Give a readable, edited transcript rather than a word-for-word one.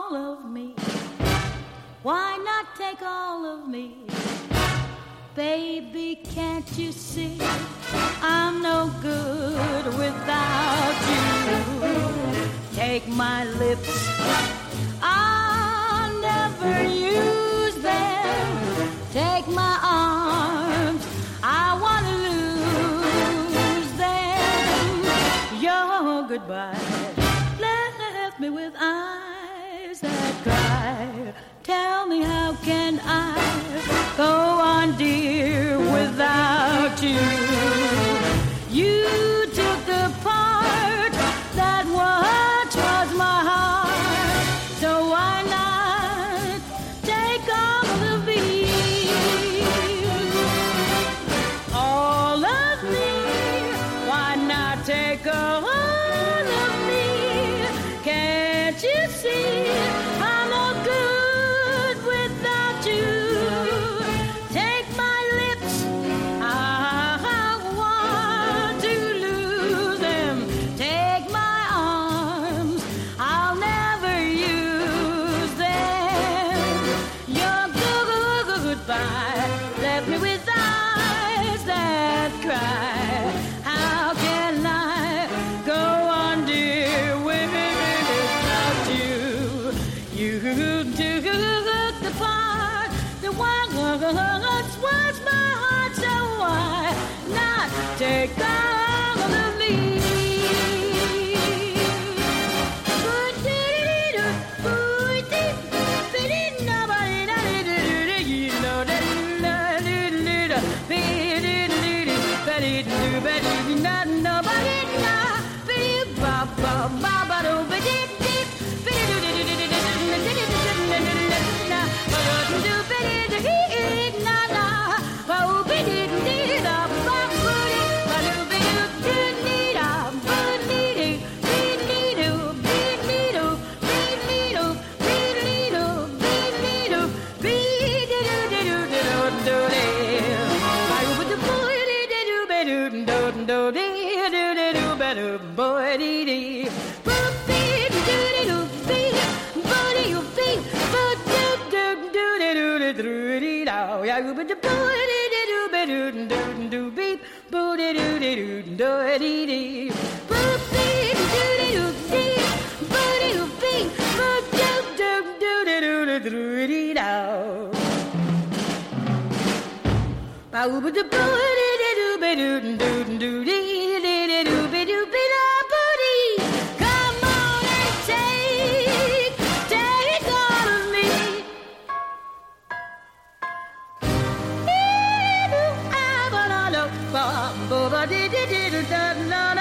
all of me? Why not take all of me? Baby, can't you see I'm no good without you? Take my lips, I'll never use them. Take my arms, I want to lose them. Your goodbye left me with eyes that cry. Tell me, how can I go on, dear, without you? You took the part that once was my heart, so why not take all of me? All of me, why not take all of me? Can't you see I'm no good without you? Take my lips, I want to lose them. Take my arms, I'll never use them. Your goodbye left me with eyes that cry. How can I go on, dear, without you? You took the part that once was my heart, so why not take all of me? Come on and take all of me. I